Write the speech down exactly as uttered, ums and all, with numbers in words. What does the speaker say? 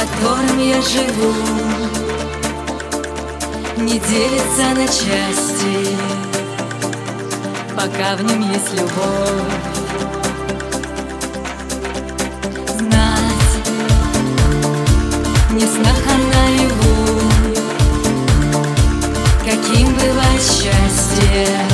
котором я живу, не делится на части, пока в нем есть любовь. Знать не в снах, а наяву, каким бывает счастье,